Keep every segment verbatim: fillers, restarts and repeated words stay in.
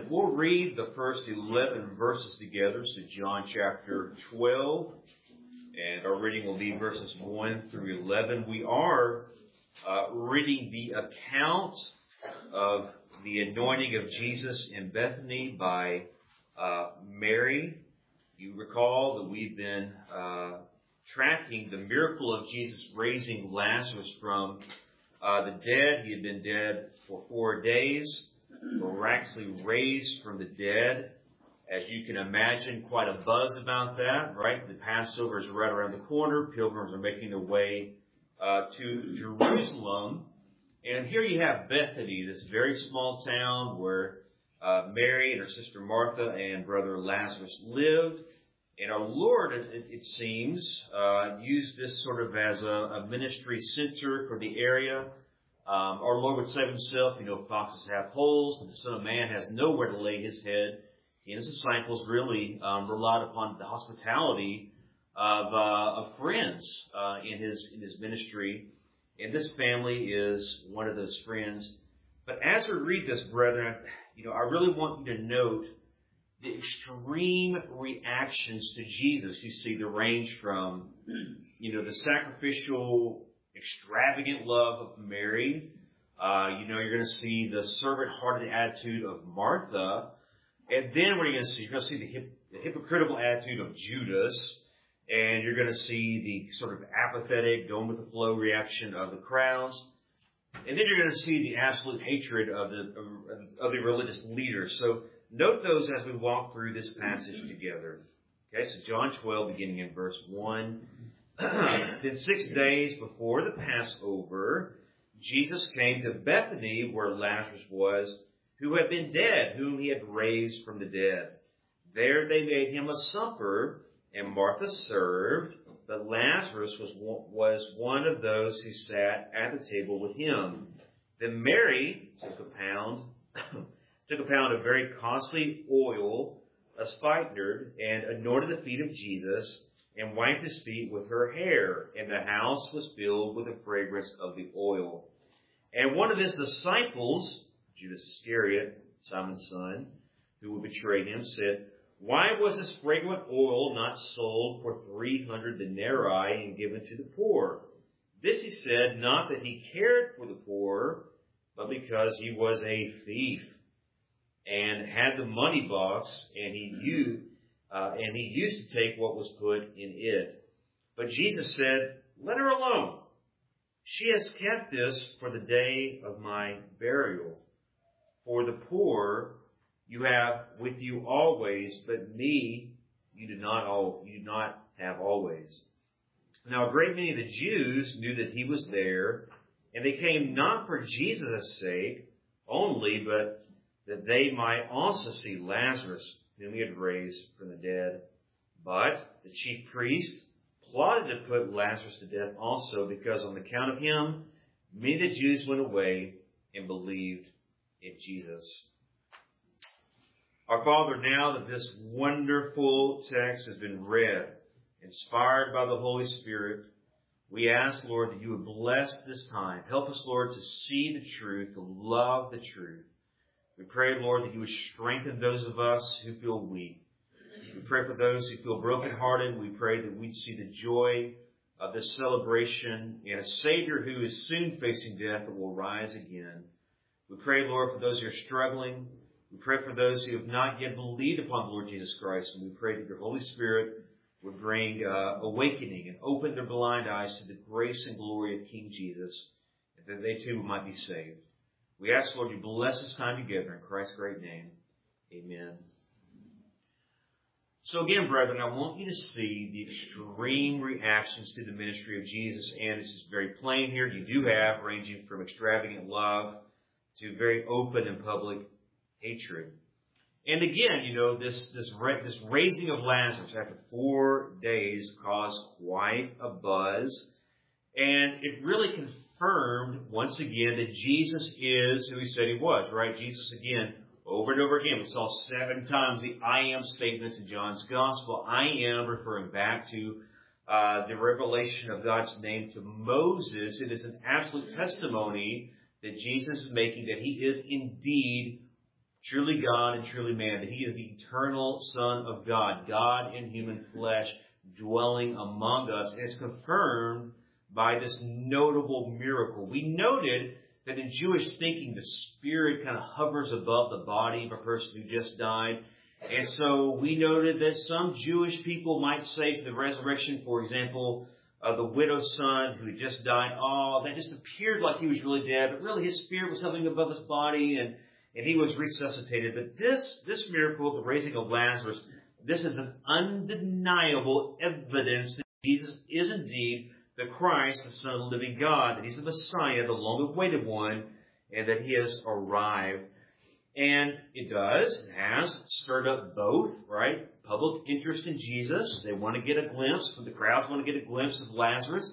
And we'll read the first eleven verses together, so John chapter twelve, and our reading will be verses one through eleven. We are uh, reading the account of the anointing of Jesus in Bethany by uh, Mary. You recall that we've been uh, tracking the miracle of Jesus raising Lazarus from uh, the dead. He had been dead for four days. Miraculously raised from the dead. As you can imagine, quite a buzz about that, right? The Passover is right around the corner. Pilgrims are making their way uh, to Jerusalem. And here you have Bethany, this very small town where uh, Mary and her sister Martha and brother Lazarus lived. And our Lord, it, it seems, uh, used this sort of as a, a ministry center for the area. Um, our Lord would say of himself, you know, foxes have holes, and the Son of Man has nowhere to lay his head. He and his disciples really um, relied upon the hospitality of, uh, of friends uh, in his in his ministry. And this family is one of those friends. But as we read this, brethren, you know, I really want you to note the extreme reactions to Jesus. You see the range from, you know, the sacrificial, extravagant love of Mary. Uh, you know, you're going to see the servant-hearted attitude of Martha. And then what are you going to see? You're going to see the, hip, the hypocritical attitude of Judas. And you're going to see the sort of apathetic, going with the flow reaction of the crowds. And then you're going to see the absolute hatred of the, of the religious leaders. So note those as we walk through this passage together. Okay, so John twelve, beginning in verse one. Then six days before the Passover, Jesus came to Bethany where Lazarus was, who had been dead, whom he had raised from the dead. There they made him a supper, and Martha served, but Lazarus was, was one of those who sat at the table with him. Then Mary took a pound, took a pound of very costly oil, a spikenard, and anointed the feet of Jesus, and wiped his feet with her hair, and the house was filled with the fragrance of the oil. And one of his disciples, Judas Iscariot, Simon's son, who would betray him, said, "Why was this fragrant oil not sold for three hundred denarii and given to the poor?" This he said, not that he cared for the poor, but because he was a thief, and had the money box, and he used Uh, and he used to take what was put in it. But Jesus said, "Let her alone. She has kept this for the day of my burial. For the poor you have with you always, but me you do not all, you do not have always." Now a great many of the Jews knew that he was there, and they came not for Jesus' sake only, but that they might also see Lazarus, whom he had raised from the dead. But the chief priest plotted to put Lazarus to death also, because on account of him, many of the Jews went away and believed in Jesus. Our Father, now that this wonderful text has been read, inspired by the Holy Spirit, we ask, Lord, that you would bless this time. Help us, Lord, to see the truth, to love the truth. We pray, Lord, that you would strengthen those of us who feel weak. We pray for those who feel brokenhearted. We pray that we'd see the joy of this celebration and a Savior who is soon facing death but will rise again. We pray, Lord, for those who are struggling. We pray for those who have not yet believed upon the Lord Jesus Christ. And we pray that your Holy Spirit would bring uh, awakening and open their blind eyes to the grace and glory of King Jesus, and that they too might be saved. We ask, Lord, you bless this time together in Christ's great name. Amen. So again, brethren, I want you to see the extreme reactions to the ministry of Jesus. And this is very plain here. You do have ranging from extravagant love to very open and public hatred. And again, you know, this, this, this raising of Lazarus after four days caused quite a buzz. And it really confirmed Confirmed once again that Jesus is who he said he was, right? Jesus, again, over and over again, we saw seven times the I am statements in John's Gospel. I am referring back to uh, the revelation of God's name to Moses. It is an absolute testimony that Jesus is making that he is indeed truly God and truly man, that he is the eternal Son of God, God in human flesh, dwelling among us. And it's confirmed by this notable miracle. We noted that in Jewish thinking, the spirit kind of hovers above the body of a person who just died. And so we noted that some Jewish people might say to the resurrection, for example, uh, the widow's son who had just died, oh, that just appeared like he was really dead, but really his spirit was hovering above his body, and, and he was resuscitated. But this, this miracle, the raising of Lazarus, this is an undeniable evidence that Jesus is indeed the Christ, the Son of the living God, that he's the Messiah, the long-awaited one, and that he has arrived. And it does, it has stirred up both, right? Public interest in Jesus. They want to get a glimpse, the crowds want to get a glimpse of Lazarus.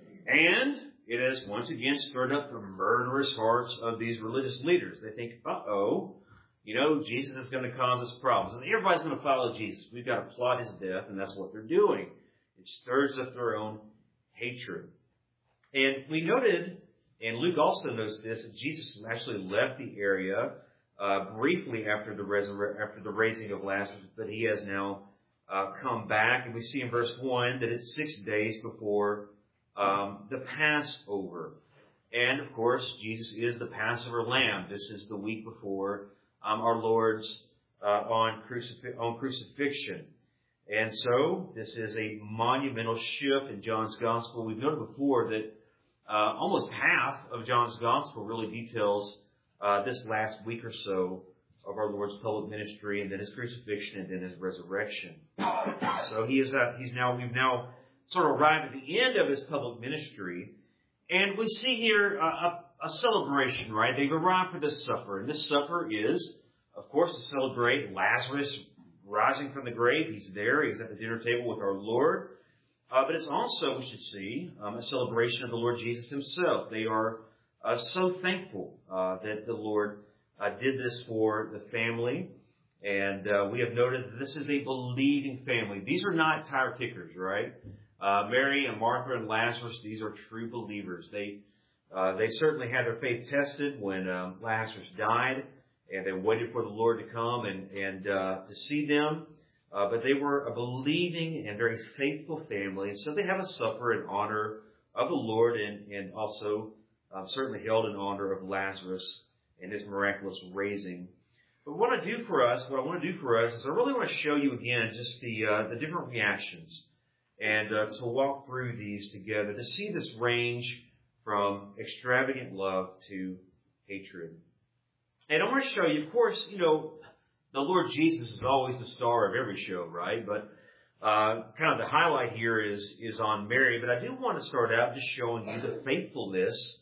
And it has once again stirred up the murderous hearts of these religious leaders. They think, uh-oh, you know, Jesus is going to cause us problems. Everybody's going to follow Jesus. We've got to plot his death, and that's what they're doing. It stirs up their own hatred. And we noted, and Luke also notes this, that Jesus actually left the area uh, briefly after the resur- after the raising of Lazarus, but he has now uh, come back. And we see in verse one that it's six days before um, the Passover. And, of course, Jesus is the Passover lamb. This is the week before um, our Lord's uh, on, crucif- on crucifixion. And so, this is a monumental shift in John's Gospel. We've noted before that uh, almost half of John's Gospel really details uh, this last week or so of our Lord's public ministry, and then his crucifixion, and then his resurrection. So he is. Uh, he's now. We've now sort of arrived at the end of his public ministry, and we see here a, a, a celebration. Right? They've arrived for this supper, and this supper is, of course, to celebrate Lazarus rising from the grave. He's there. He's at the dinner table with our Lord. Uh, but it's also, we should see, um, a celebration of the Lord Jesus himself. They are uh, so thankful uh, that the Lord uh, did this for the family. And uh, we have noted that this is a believing family. These are not tire kickers, right? Uh, Mary and Martha and Lazarus, these are true believers. They uh, they certainly had their faith tested when um, Lazarus died, and they waited for the Lord to come and, and uh, to see them. Uh, but they were a believing and very faithful family. And so they have a supper in honor of the Lord, and, and also um, certainly held in honor of Lazarus and his miraculous raising. But what I do for us, what I want to do for us is I really want to show you again just the uh, the different reactions, and uh, to walk through these together, to see this range from extravagant love to hatred. And I want to show you, of course, you know, the Lord Jesus is always the star of every show, right? But uh, kind of the highlight here is, is on Mary. But I do want to start out just showing you the faithfulness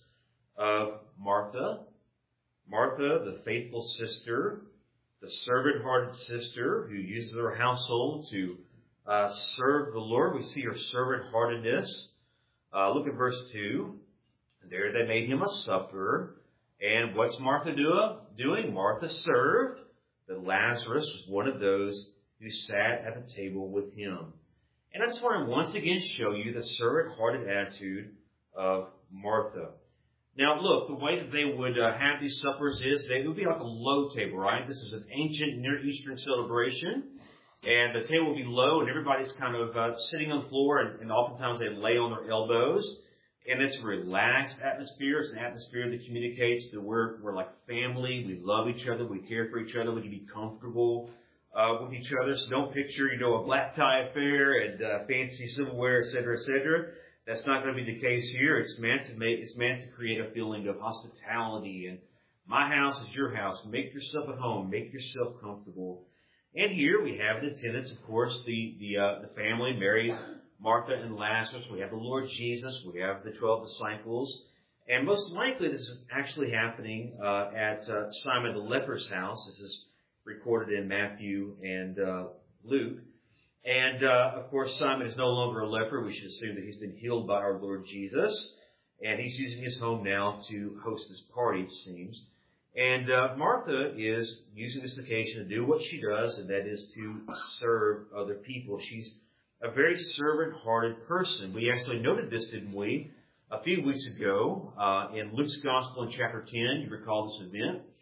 of Martha. Martha, the faithful sister, the servant-hearted sister who uses her household to uh, serve the Lord. We see her servant-heartedness. Uh, look at verse two. There they made him a supper. And what's Martha do- doing? Martha served, but Lazarus was one of those who sat at the table with him. And I just want to once again show you the servant-hearted attitude of Martha. Now, look, the way that they would uh, have these suppers is they would be like a low table, right? This is an ancient Near Eastern celebration. And the table would be low, and everybody's kind of uh, sitting on the floor, and, and oftentimes they lay on their elbows. And it's a relaxed atmosphere. It's an atmosphere that communicates that we're we're like family. We love each other. We care for each other. We can be comfortable uh, with each other. So don't picture, you know, a black tie affair and uh, fancy silverware, et cetera, et cetera. That's not going to be the case here. It's meant to make it's meant to create a feeling of hospitality. And my house is your house. Make yourself at home. Make yourself comfortable. And here we have in attendance, of course, the the uh, the family, Mary, Martha, and Lazarus. We have the Lord Jesus. We have the twelve disciples. And most likely this is actually happening uh, at uh, Simon the leper's house. This is recorded in Matthew and uh, Luke. And, uh, of course, Simon is no longer a leper. We should assume that he's been healed by our Lord Jesus. And he's using his home now to host this party, it seems. And uh, Martha is using this occasion to do what she does, and that is to serve other people. She's a very servant-hearted person. We actually noted this, didn't we, a few weeks ago uh, in Luke's Gospel in chapter ten. You recall this event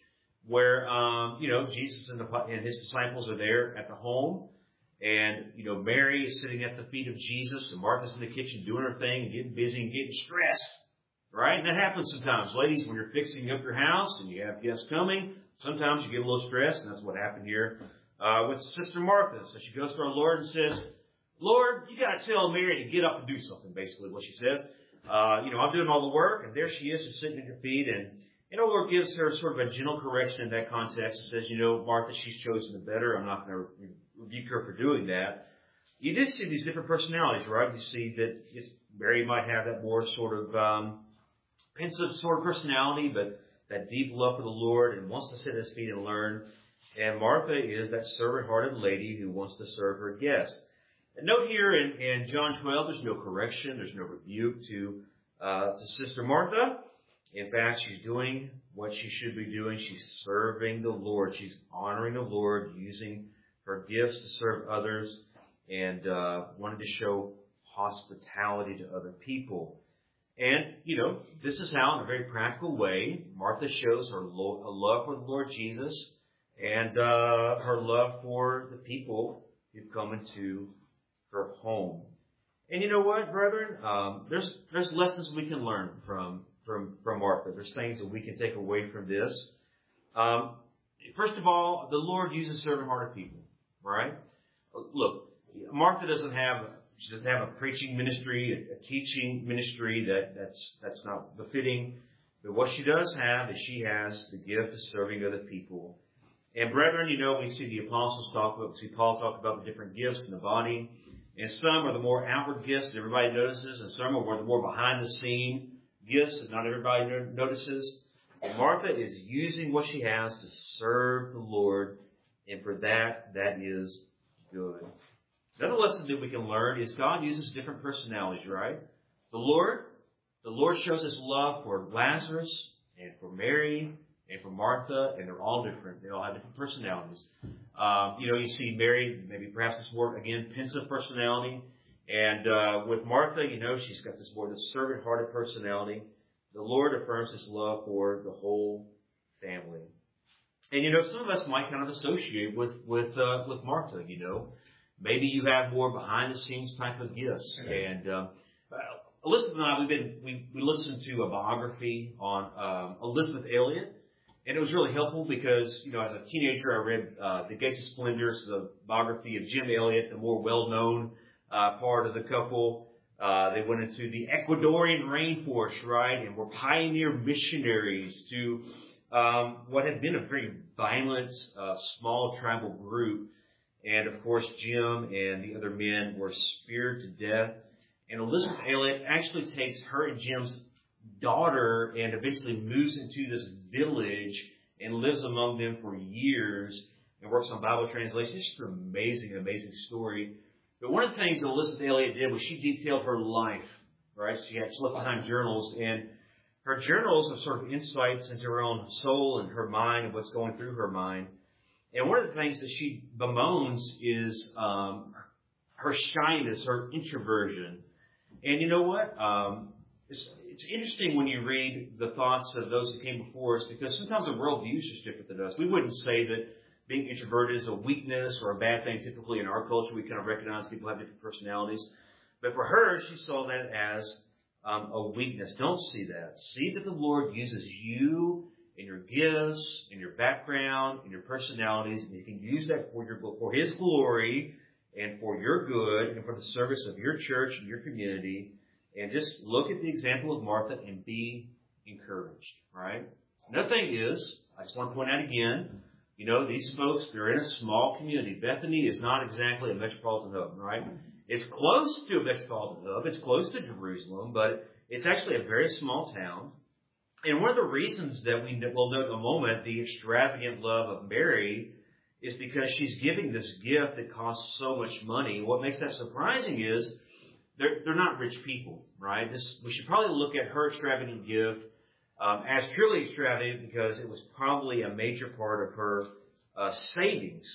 where, um, you know, Jesus and, the, and his disciples are there at the home. And, you know, Mary is sitting at the feet of Jesus, and Martha's in the kitchen doing her thing, and getting busy and getting stressed. Right? And that happens sometimes. Ladies, when you're fixing up your house and you have guests coming, sometimes you get a little stressed, and that's what happened here uh, with Sister Martha. So she goes to our Lord and says, Lord, you got to tell Mary to get up and do something, basically what she says. Uh, you know, I'm doing all the work, and there she is, just sitting at your feet. And, and our Lord gives her sort of a gentle correction in that context and says, you know, Martha, she's chosen the better. I'm not going to re- rebuke her for doing that. You did see these different personalities, right? You see that it's, Mary might have that more sort of um, pensive sort of personality, but that deep love for the Lord and wants to sit at his feet and learn. And Martha is that servant-hearted lady who wants to serve her guest. And note here in, in John twelve, there's no correction, there's no rebuke to, uh, to Sister Martha. In fact, she's doing what she should be doing. She's serving the Lord. She's honoring the Lord, using her gifts to serve others, and uh, wanted to show hospitality to other people. And, you know, this is how, in a very practical way, Martha shows her lo- love for the Lord Jesus and uh, her love for the people who've come into her home. And you know what, brethren? Um, there's there's lessons we can learn from, from, from Martha. There's things that we can take away from this. Um, first of all, the Lord uses servant-hearted people, right? Look, Martha doesn't have... She doesn't have a preaching ministry, a, a teaching ministry that, that's that's not befitting. But what she does have is she has the gift of serving other people. And brethren, you know, we see the apostles talk about, we see Paul talk about the different gifts in the body. And some are the more outward gifts that everybody notices, and some are the more behind the scene gifts that not everybody notices. And Martha is using what she has to serve the Lord, and for that, that is good. Another lesson that we can learn is God uses different personalities, right? The Lord, the Lord shows his love for Lazarus and for Mary and for Martha, and they're all different. They all have different personalities. Um, you know, you see Mary, maybe perhaps this more, again, pensive personality. And uh, with Martha, you know, she's got this more this servant-hearted personality. The Lord affirms his love for the whole family. And, you know, some of us might kind of associate with, with, uh, with Martha, you know. Maybe you have more behind-the-scenes type of gifts. And um, Elizabeth and I, we've been we, we listened to a biography on um, Elizabeth Elliot, and it was really helpful because, you know, as a teenager, I read uh, The Gates of Splendor, it's the biography of Jim Elliot, the more well-known uh, part of the couple. Uh, they went into the Ecuadorian rainforest, right, and were pioneer missionaries to um, what had been a very violent, uh, small tribal group. And, of course, Jim and the other men were speared to death. And Elizabeth Elliot actually takes her and Jim's daughter and eventually moves into this village and lives among them for years and works on Bible translation. It's just an amazing, amazing story. But one of the things that Elizabeth Elliot did was she detailed her life, right? She had she left behind journals, and her journals are sort of insights into her own soul and her mind and what's going through her mind. And one of the things that she bemoans is um, her shyness, her introversion. And you know what? Um, it's, it's interesting when you read the thoughts of those who came before us, because sometimes the worldview is just different than us. We wouldn't say that being introverted is a weakness or a bad thing. Typically in our culture, we kind of recognize people have different personalities. But for her, she saw that as um, a weakness. Don't see that. See that the Lord uses you in your gifts, in your background, in your personalities, and He can use that for your for His glory and for your good and for the service of your church and your community. And just look at the example of Martha and be encouraged, right? Another thing is, I just want to point out again, you know, these folks, they're in a small community. Bethany is not exactly a metropolitan hub, right? It's close to a metropolitan hub. It's close to Jerusalem, but it's actually a very small town. And one of the reasons that we will note in a moment the extravagant love of Mary is because she's giving this gift that costs so much money. What makes that surprising is they're, they're not rich people, right? This, we should probably look at her extravagant gift um, as purely extravagant because it was probably a major part of her uh, savings.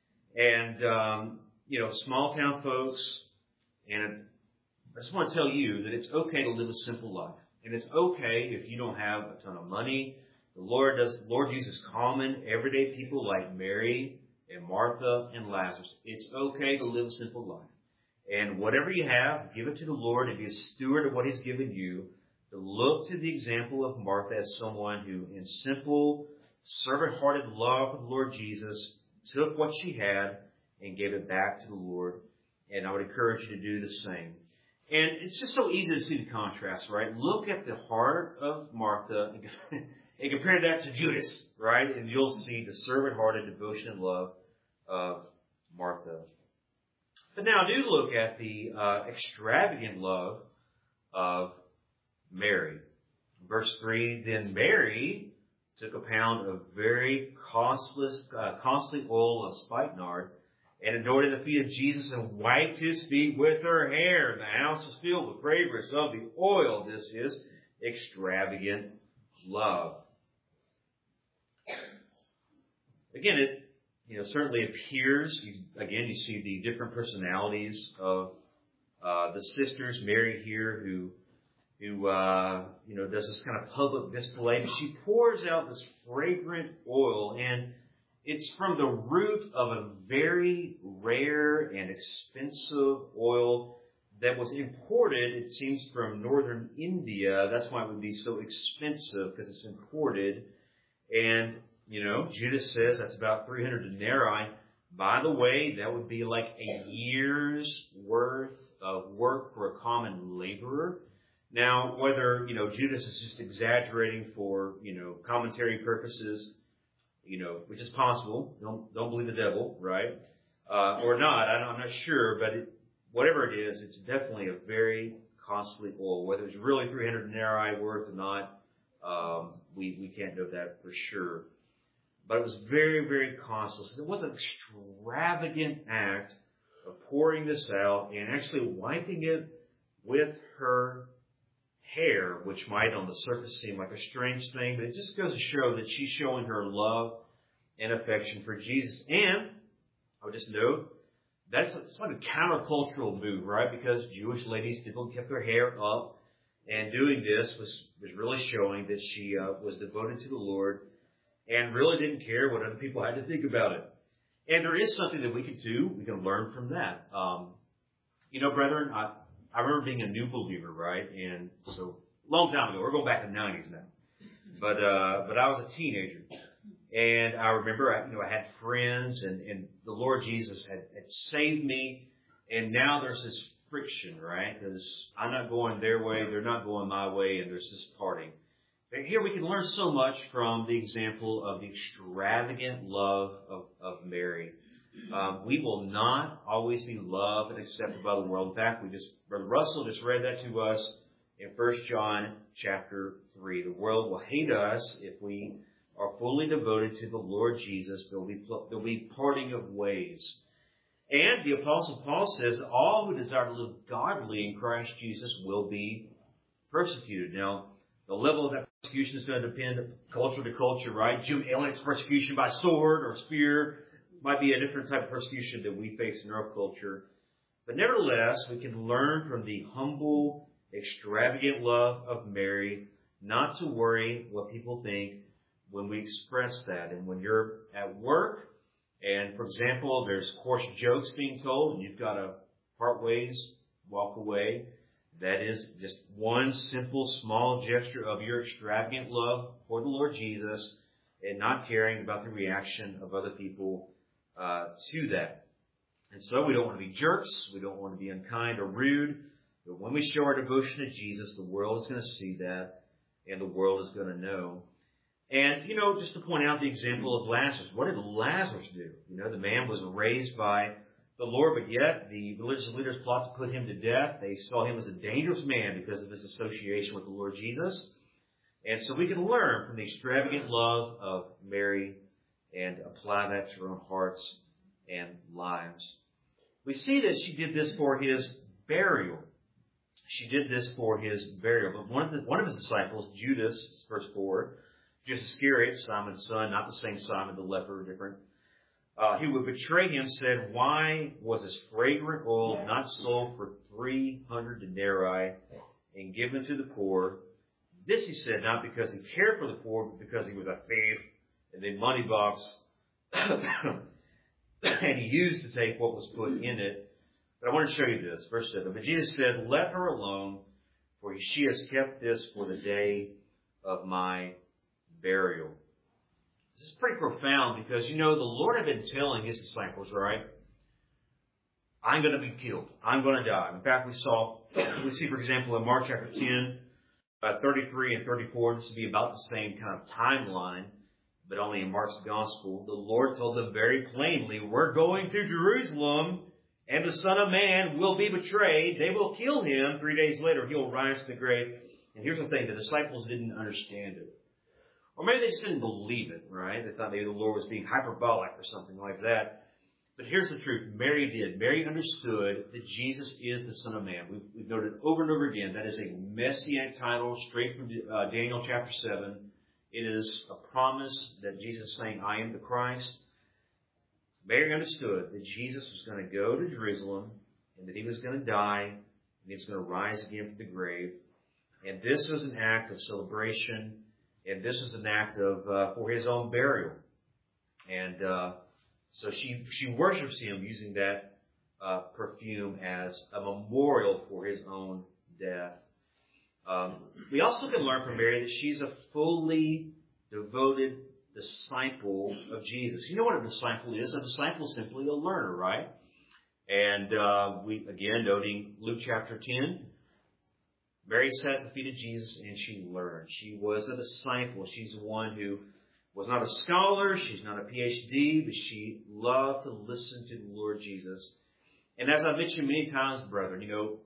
And, um, you know, small town folks, and I just want to tell you that it's okay to live a simple life. And it's okay if you don't have a ton of money. The Lord does, Lord uses common, everyday people like Mary and Martha and Lazarus. It's okay to live a simple life. And whatever you have, give it to the Lord and be a steward of what He's given you. To look to the example of Martha as someone who, in simple, servant-hearted love for the Lord Jesus, took what she had and gave it back to the Lord. And I would encourage you to do the same. And it's just so easy to see the contrast, right? Look at the heart of Martha and, and compare that to Judas, right? And you'll see the servant-hearted devotion and love of Martha. But now do look at the uh, extravagant love of Mary. Verse three, then Mary took a pound of very costly, uh, costly oil of spikenard and anointed the feet of Jesus and wiped His feet with her hair. And the house was filled with fragrance of the oil. This is extravagant love. Again, it you know certainly appears, you, again, you see the different personalities of uh, the sisters. Mary here, who who uh, you know does this kind of public display. But she pours out this fragrant oil, and it's from the root of a very rare and expensive oil that was imported, it seems, from northern India. That's why it would be so expensive, because it's imported. And, you know, Judas says that's about three hundred denarii. By the way, that would be like a year's worth of work for a common laborer. Now, whether, you know, Judas is just exaggerating for, you know, commentary purposes, you know, which is possible. Don't don't believe the devil, right? Uh, or not. I don't, I'm not sure, but it, whatever it is, it's definitely a very costly oil. Whether it's really three hundred denarii worth or not, um, we we can't know that for sure. But it was very, very costly. So it was an extravagant act of pouring this out and actually wiping it with her hair, which might on the surface seem like a strange thing, but it just goes to show that she's showing her love and affection for Jesus. And I would just note, that's it's like a countercultural move, right? Because Jewish ladies typically kept their hair up, and doing this was, was really showing that she uh, was devoted to the Lord and really didn't care what other people had to think about it. And there is something that we can do. We can learn from that. Um, you know, brethren, I, I remember being a new believer, right? And so, long time ago. We're going back to the nineties now. But, uh, but I was a teenager. And I remember, I, you know, I had friends, and, and the Lord Jesus had, had saved me. And now there's this friction, right? Because I'm not going their way, they're not going my way, and there's this parting. And here we can learn so much from the example of the extravagant love of, of Mary. Um, we will not always be loved and accepted by the world. In fact, we just, Brother Russell just read that to us in First John chapter three. The world will hate us if we are fully devoted to the Lord Jesus. There'll be, there'll be parting of ways. And the Apostle Paul says all who desire to live godly in Christ Jesus will be persecuted. Now, the level of that persecution is going to depend culture to culture, right? Jew aliens persecution by sword or spear might be a different type of persecution that we face in our culture. But nevertheless, we can learn from the humble, extravagant love of Mary not to worry what people think when we express that. And when you're at work, and for example, there's coarse jokes being told, and you've got to part ways, walk away, that is just one simple, small gesture of your extravagant love for the Lord Jesus and not caring about the reaction of other people uh, to that. And so we don't want to be jerks. We don't want to be unkind or rude. But when we show our devotion to Jesus, the world is going to see that, and the world is going to know. And, you know, just to point out the example of Lazarus, what did Lazarus do? You know, the man was raised by the Lord, but yet the religious leaders plot to put him to death. They saw him as a dangerous man because of his association with the Lord Jesus. And so we can learn from the extravagant love of Mary and apply that to our own hearts and lives. We see that she did this for his burial. She did this for his burial. But one of, the, one of his disciples, Judas, verse four, Judas Iscariot, Simon's son, not the same Simon the leper, different, Uh, he would betray him, said, why was this fragrant oil not sold for three hundred denarii and given to the poor? This he said not because he cared for the poor, but because he was a thief and a money box, and he used to take what was put in it. But I want to show you this, verse seven. But Jesus said, let her alone, for she has kept this for the day of my burial. This is pretty profound because, you know, the Lord had been telling his disciples, right? I'm going to be killed. I'm going to die. In fact, we saw, we see, for example, in Mark chapter ten, uh, thirty-three and thirty-four, this would be about the same kind of timeline, but only in Mark's gospel. The Lord told them very plainly, we're going to Jerusalem, and the Son of Man will be betrayed. They will kill him. Three days later, he'll rise from the grave. And here's the thing, the disciples didn't understand it. Or maybe they just didn't believe it, right? They thought maybe the Lord was being hyperbolic or something like that. But here's the truth. Mary did. Mary understood that Jesus is the Son of Man. We've, we've noted over and over again that is a messianic title straight from uh, Daniel chapter seven. It is a promise that Jesus is saying, I am the Christ. Mary understood that Jesus was going to go to Jerusalem and that he was going to die and he was going to rise again from the grave. And this was an act of celebration, and this was an act of uh, for his own burial. And uh, so she she worships him using that uh, perfume as a memorial for his own death. Um, we also can learn from Mary that she's a fully devoted disciple of Jesus. You know what a disciple is? A disciple is simply a learner, right? And uh, we again noting Luke chapter ten. Mary sat at the feet of Jesus and she learned. She was a disciple. She's one who was not a scholar. She's not a P H D, but she loved to listen to the Lord Jesus. And as I've mentioned many times, brethren, you know,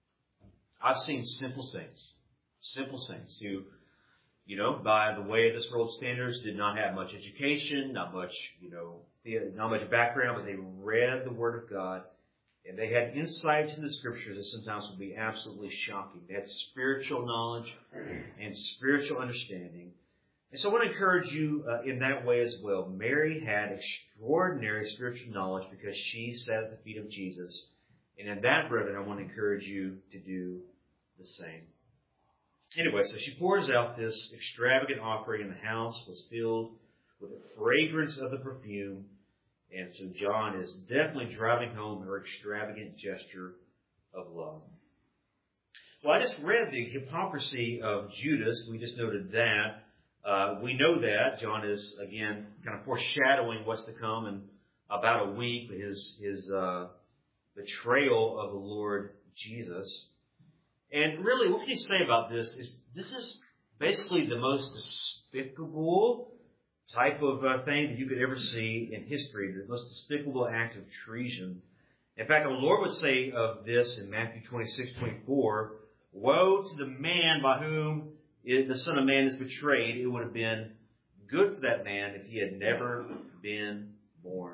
I've seen simple saints, simple saints who, you know, by the way of this world's standards, did not have much education, not much, you know, not much background, but they read the Word of God. And they had insights in the Scriptures that sometimes would be absolutely shocking. They had spiritual knowledge and spiritual understanding. And so I want to encourage you uh, in that way as well. Mary had extraordinary spiritual knowledge because she sat at the feet of Jesus. And in that, brethren, I want to encourage you to do the same. Anyway, so she pours out this extravagant offering, and the house was filled with the fragrance of the perfume. And so John is definitely driving home her extravagant gesture of love. Well, I just read the hypocrisy of Judas. We just noted that. Uh, we know that. John is, again, kind of foreshadowing what's to come in about a week, his, his uh, betrayal of the Lord Jesus. And really, what can you say about this is this is basically the most despicable type of uh, thing that you could ever see in history, the most despicable act of treason. In fact, the Lord would say of this in Matthew twenty-six, twenty-four, woe to the man by whom the Son of Man is betrayed. It would have been good for that man if he had never been born.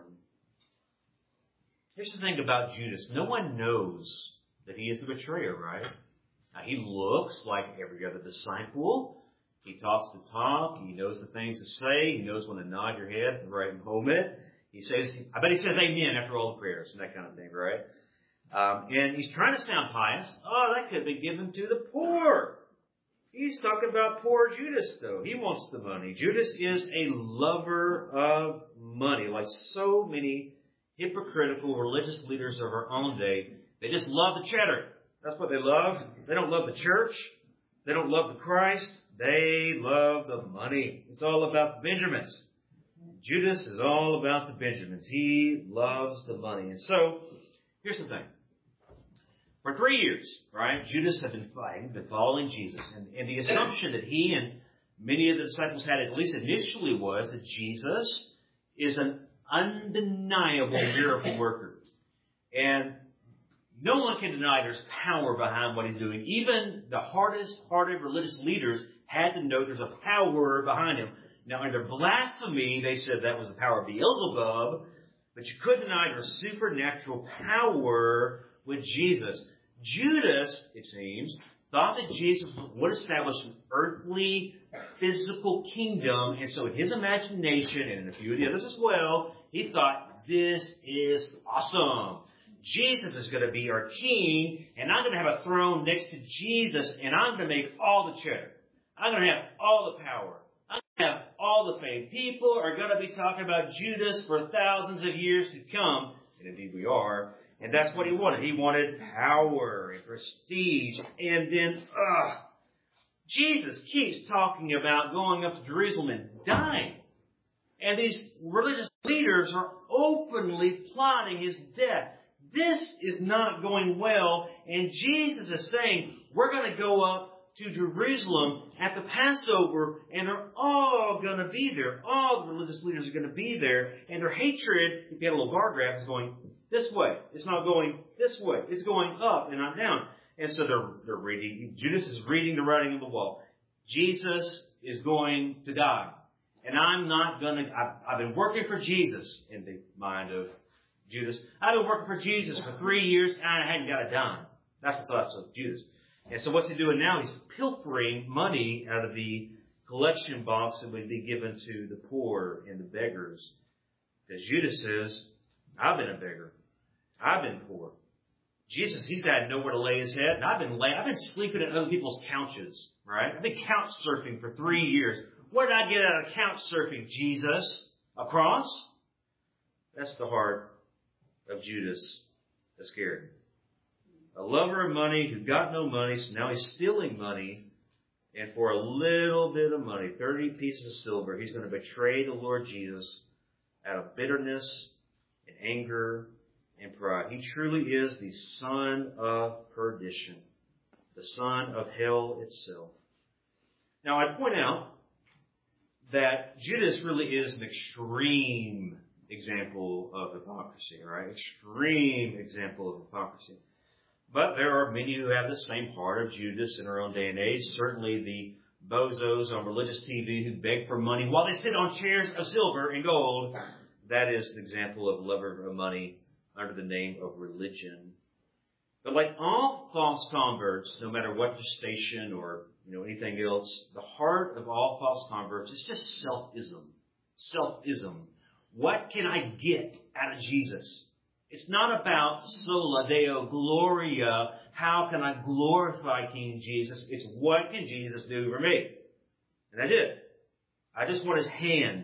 Here's the thing about Judas. No one knows that he is the betrayer, right? Now, he looks like every other disciple. He talks the talk. He knows the things to say. He knows when to nod your head at the right moment. He says, I bet he says amen after all the prayers and that kind of thing, right? Um, and he's trying to sound pious. Oh, that could be given to the poor. He's talking about poor Judas, though. He wants the money. Judas is a lover of money, like so many hypocritical religious leaders of our own day. They just love the cheddar. That's what they love. They don't love the church. They don't love the Christ. They love the money. It's all about the Benjamins. Judas is all about the Benjamins. He loves the money. And so, here's the thing. For three years, right, Judas had been fighting, been following Jesus. And, and the assumption that he and many of the disciples had, at least initially, was that Jesus is an undeniable miracle worker. And no one can deny there's power behind what he's doing. Even the hardest-hearted religious leaders had to know there's a power behind him. Now, under blasphemy, they said that was the power of Beelzebub, but you couldn't deny there's supernatural power with Jesus. Judas, it seems, thought that Jesus would establish an earthly, physical kingdom, and so in his imagination, and in a few of the others as well, he thought, this is awesome. Jesus is going to be our king, and I'm going to have a throne next to Jesus, and I'm going to make all the cheddar. I'm going to have all the power. I'm going to have all the fame. People are going to be talking about Judas for thousands of years to come. And indeed we are. And that's what he wanted. He wanted power and prestige. And then, ugh, Jesus keeps talking about going up to Jerusalem and dying. And these religious leaders are openly plotting his death. This is not going well. And Jesus is saying, we're going to go up to Jerusalem at the Passover, and they're all going to be there. All the religious leaders are going to be there. And their hatred, if you had a little bar graph, is going this way. It's not going this way. It's going up and not down. And so they're, they're reading. Judas is reading the writing on the wall. Jesus is going to die. And I'm not going to, I've, I've been working for Jesus in the mind of Judas. I've been working for Jesus for three years and I hadn't got a dime. That's the thoughts of Judas. And so what's he doing now? He's pilfering money out of the collection box that would be given to the poor and the beggars. As Judas says, I've been a beggar. I've been poor. Jesus, he's had nowhere to lay his head. And I've been lay, I've been sleeping at other people's couches, right? I've been couch surfing for three years. What did I get out of couch surfing, Jesus? A cross? That's the heart of Judas Iscariot. A lover of money who got no money, so now he's stealing money. And for a little bit of money, thirty pieces of silver, he's going to betray the Lord Jesus out of bitterness and anger and pride. He truly is the son of perdition, the son of hell itself. Now, I point out that Judas really is an extreme example of hypocrisy, right? Extreme example of hypocrisy. But there are many who have the same heart of Judas in our own day and age. Certainly the bozos on religious T V who beg for money while they sit on chairs of silver and gold. That is the example of lover of money under the name of religion. But like all false converts, no matter what their station or you know anything else, the heart of all false converts is just selfism. Selfism. What can I get out of Jesus? It's not about sola deo gloria. How can I glorify King Jesus? It's what can Jesus do for me? And that's it. I just want his hand.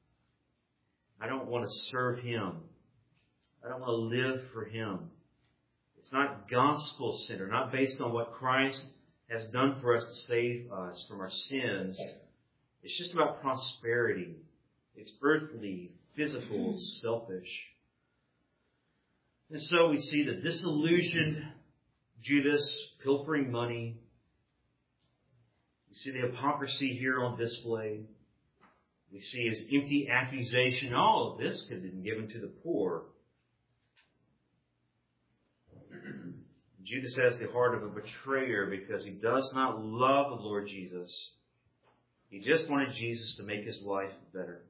I don't want to serve him. I don't want to live for him. It's not gospel-centered, not based on what Christ has done for us to save us from our sins. It's just about prosperity. It's earthly, physical, selfish. And so we see the disillusioned Judas pilfering money. We see the hypocrisy here on display. We see his empty accusation. All of this could have been given to the poor. Judas has the heart of a betrayer because he does not love the Lord Jesus. He just wanted Jesus to make his life better.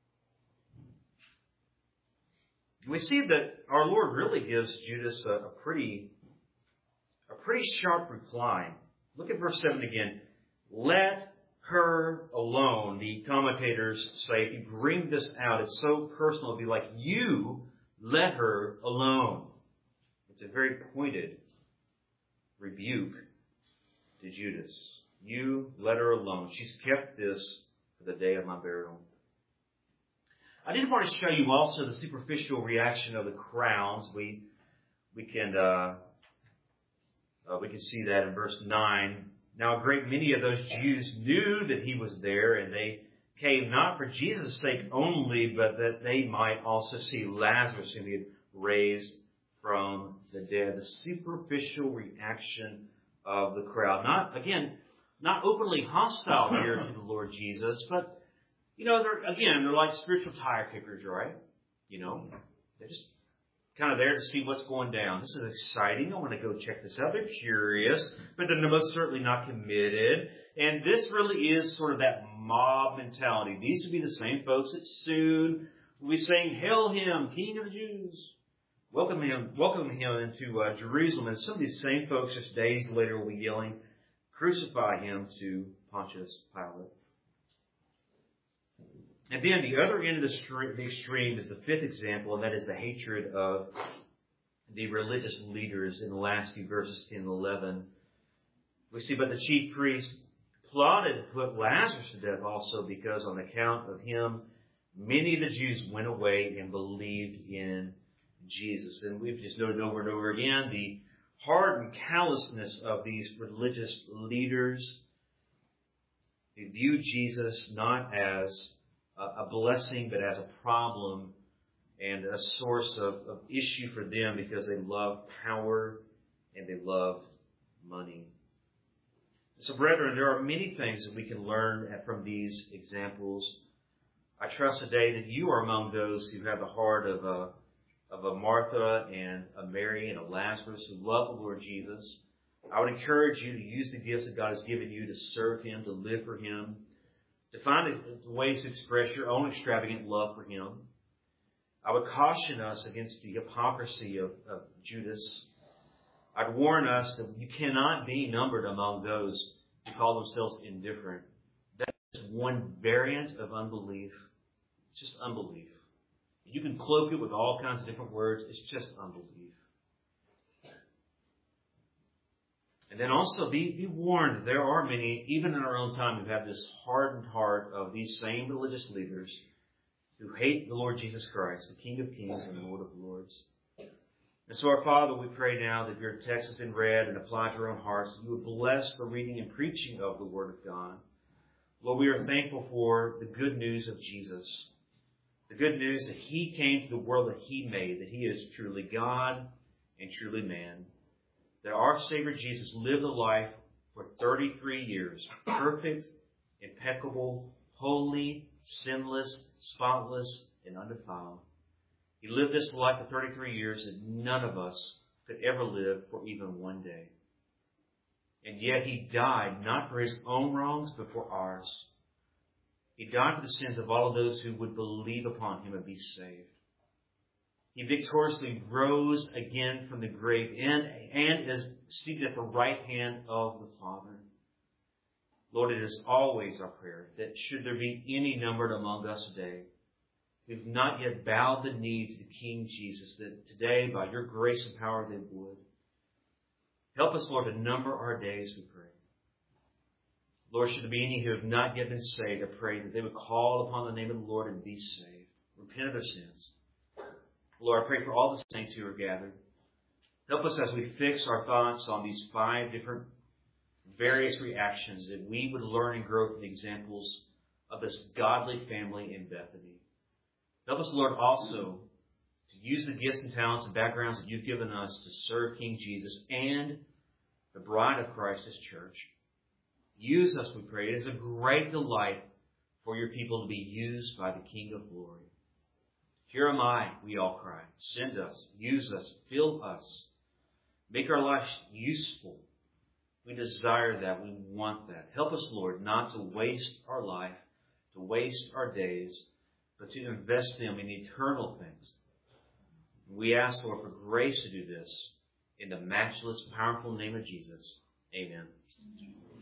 We see that our Lord really gives Judas a, a pretty, a pretty sharp reply. Look at verse seven again. Let her alone. The commentators say, if you bring this out, it's so personal. It'd be like, you let her alone. It's a very pointed rebuke to Judas. You let her alone. She's kept this for the day of my burial. I did want to show you also the superficial reaction of the crowds. We we can uh, uh, we can see that in verse nine. Now a great many of those Jews knew that he was there, and they came not for Jesus' sake only, but that they might also see Lazarus, whom he had raised from the dead. The superficial reaction of the crowd. Not again, not openly hostile here to the Lord Jesus, but you know, they're, again, they're like spiritual tire kickers, right? You know, they're just kind of there to see what's going down. This is exciting. I want to go check this out. They're curious, but they're most certainly not committed. And this really is sort of that mob mentality. These would be the same folks that soon will be saying, "Hail him, King of the Jews." Welcome him, welcome him into uh, Jerusalem. And some of these same folks just days later will be yelling, "Crucify him," to Pontius Pilate. And then the other end of the extreme is the fifth example, and that is the hatred of the religious leaders in the last few verses, ten and eleven. We see, but the chief priests plotted to put Lazarus to death also because on account of him, many of the Jews went away and believed in Jesus. And we've just noted over and over again the hardened callousness of these religious leaders. They viewed Jesus not as a blessing, but as a problem and a source of, of issue for them because they love power and they love money. So, brethren, there are many things that we can learn from these examples. I trust today that you are among those who have the heart of a, of a Martha and a Mary and a Lazarus who love the Lord Jesus. I would encourage you to use the gifts that God has given you to serve Him, to live for Him, to find ways to express your own extravagant love for Him. I would caution us against the hypocrisy of, of Judas. I'd warn us that you cannot be numbered among those who call themselves indifferent. That is one variant of unbelief. It's just unbelief. You can cloak it with all kinds of different words. It's just unbelief. And then also be, be warned, there are many, even in our own time, who have this hardened heart of these same religious leaders who hate the Lord Jesus Christ, the King of Kings and the Lord of Lords. And so, our Father, we pray now that your text has been read and applied to our own hearts, that you would bless the reading and preaching of the Word of God. Lord, we are thankful for the good news of Jesus. The good news that He came to the world that He made, that He is truly God and truly man. That our Savior Jesus lived a life for thirty-three years, perfect, impeccable, holy, sinless, spotless, and undefiled. He lived this life for thirty-three years that none of us could ever live for even one day. And yet He died not for His own wrongs, but for ours. He died for the sins of all of those who would believe upon Him and be saved. He victoriously rose again from the grave and, and is seated at the right hand of the Father. Lord, it is always our prayer that should there be any numbered among us today who have not yet bowed the knee to the King Jesus, that today, by your grace and power, they would. Help us, Lord, to number our days, we pray. Lord, should there be any who have not yet been saved, I pray that they would call upon the name of the Lord and be saved. Repent of their sins. Lord, I pray for all the saints who are gathered. Help us as we fix our thoughts on these five different various reactions, that we would learn and grow from the examples of this godly family in Bethany. Help us, Lord, also to use the gifts and talents and backgrounds that you've given us to serve King Jesus and the bride of Christ, His church. Use us, we pray. It is a great delight for your people to be used by the King of glory. Here am I, we all cry. Send us, use us, fill us. Make our lives useful. We desire that. We want that. Help us, Lord, not to waste our life, to waste our days, but to invest them in eternal things. We ask, Lord, for grace to do this in the matchless, powerful name of Jesus. Amen.